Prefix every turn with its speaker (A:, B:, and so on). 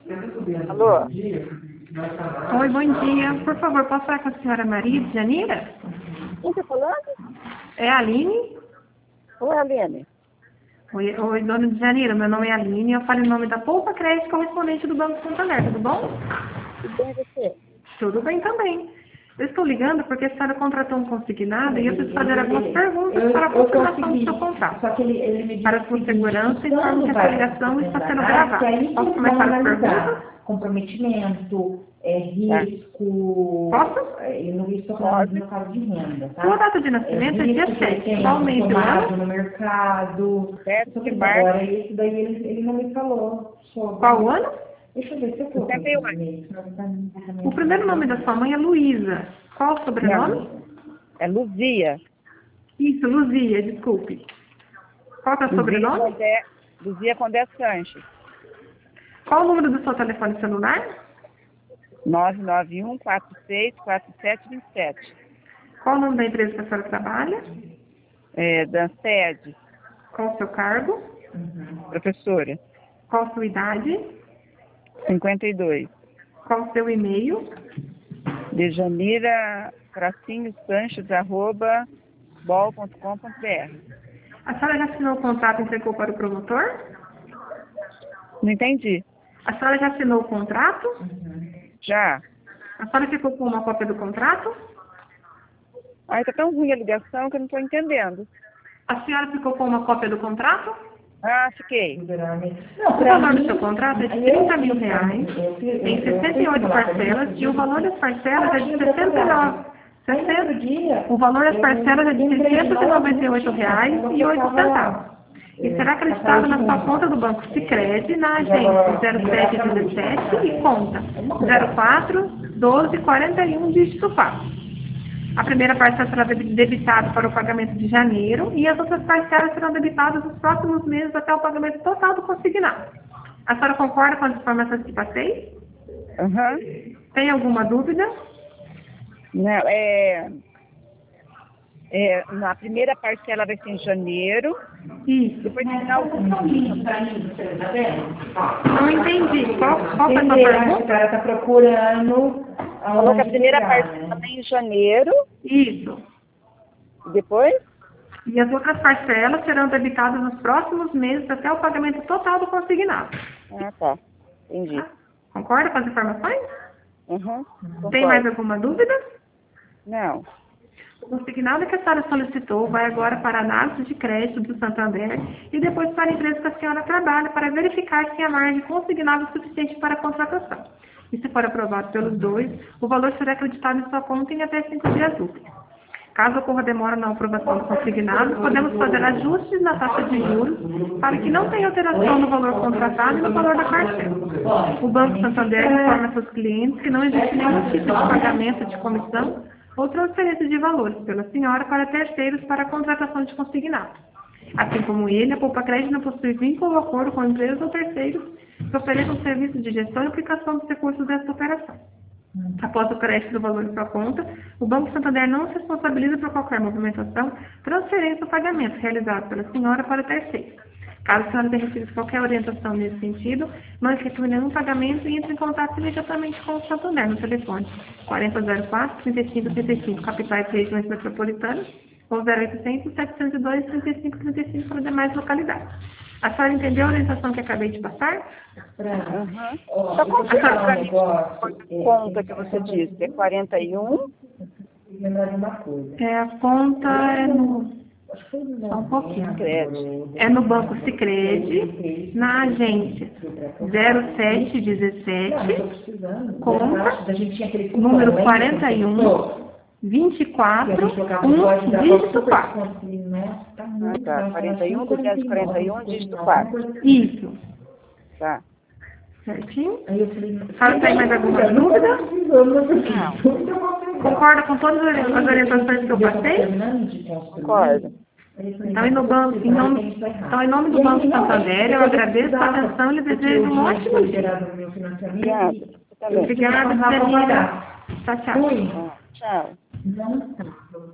A: Alô?
B: Oi, bom dia. Por favor, posso falar com a senhora Maria de Janira?
A: Quem está falando?
B: É a Aline?
A: Oi, Aline.
B: Oi, dona de Janira. Meu nome é Aline. Eu falo em nome da Poupa Crédito, correspondente do Banco Santander. Tudo bom?
A: Tudo bem você?
B: Tudo bem também. Eu estou ligando porque a senhora contratou um consignado e eu preciso fazer algumas perguntas para a confirmação do seu contrato.
C: Só que ele me disse
B: Para sua segurança, informo que essa ligação está sendo gravada. Posso começar as perguntas?
C: Comprometimento, risco...
B: Posso?
C: Eu não estou falando no caso de renda, tá?
B: Sua data de nascimento é dia 7. Qual mês do ano?
C: No mercado...
A: 7 de março.
C: Agora, isso daí ele não me falou sobre...
B: Qual o ano?
C: Deixa eu ver se eu tô...
B: O primeiro nome da sua mãe é Luísa. Qual o sobrenome?
A: É Luzia.
B: Isso, Luzia, desculpe. Qual que é o sobrenome?
A: Luzia Condé Sanches.
B: Qual o número do seu telefone celular?
A: 991464727.
B: Qual o nome da empresa que a senhora trabalha?
A: Danced,
B: Qual o seu cargo?
A: professora.
B: Qual a sua idade?
A: 52.
B: Qual o seu e-mail?
A: dejanira_sanches@bol.com.br.
B: A senhora já assinou o contrato e entregou para o promotor?
A: Não entendi.
B: A senhora já assinou o contrato?
A: Já.
B: A senhora ficou com uma cópia do contrato?
A: Ai, tá tão ruim a ligação que eu não estou entendendo.
B: A senhora ficou com uma cópia do contrato?
A: Ah, fiquei.
B: O valor do seu contrato é de R$30 mil, em 68 parcelas, e o valor das parcelas é de 69. O valor das parcelas é de R$ 698,08. E será acreditado na sua conta do Banco Sicredi, na agência 0717 e conta 041241, dígito 4. A primeira parcela será debitada para o pagamento de janeiro e as outras parcelas serão debitadas nos próximos meses até o pagamento total do consignado. A senhora concorda com as informações que passei?
A: Aham.
B: Tem alguma dúvida?
A: Não, na primeira parcela vai ser em janeiro.
B: Isso.
A: Depois no final.
B: Não entendi. Qual foi a sua
C: A
B: pergunta?
C: senhora está procurando...
A: Falou que a primeira parcela vem em janeiro.
B: Isso.
A: Depois?
B: E as outras parcelas serão debitadas nos próximos meses até o pagamento total do consignado.
A: Ah, tá. Entendi.
B: Concorda com as informações?
A: Uhum.
B: Tem mais alguma dúvida?
A: Não.
B: O consignado que a senhora solicitou vai agora para a análise de crédito do Santander e depois para a empresa que a senhora trabalha para verificar se a margem consignada é suficiente para a contratação. E se for aprovado pelos dois, o valor será acreditado em sua conta em até 5 dias úteis. Caso ocorra demora na aprovação do consignado, podemos fazer ajustes na taxa de juros para que não tenha alteração no valor contratado e no valor da parcela. O Banco Santander informa seus clientes que não existe nenhum tipo de pagamento de comissão ou transferência de valores pela senhora para terceiros para a contratação de consignado. Assim como ele, a Poupa Crédito não possui vínculo ou acordo com empresas ou terceiros que ofereçam serviços de gestão e aplicação dos recursos desta operação. Após o crédito do valor de sua conta, o Banco Santander não se responsabiliza por qualquer movimentação, transferência ou pagamento realizado pela senhora para terceiros. Caso a senhora tenha recebido qualquer orientação nesse sentido, não efetue nenhum pagamento e entre em contato imediatamente com o Santander no telefone 4004-3535, capitais e regiões metropolitanas, ou 0800-702-3535 para demais localidades. A senhora entendeu a orientação que acabei de passar?
A: Só confirma para mim conta que você disse. É 41?
C: Lembrar de uma coisa.
B: A conta é no... Só um pouquinho. É no Banco Sicredi, na agência 0717, conta, número 41, 24, dígito 4.
A: Ah, tá. 41, 241, dígito 4.
B: Isso.
A: Tá.
B: Certinho? A senhora tem mais alguma dúvida?
A: Não.
B: Concorda com todas as orientações que eu passei?
A: Concordo.
B: Então, em nome do Banco Santander, eu agradeço a atenção e lhe desejo um ótimo dia.
A: Obrigada.
B: Obrigada, Janira. Tchau, tchau.
A: Tchau.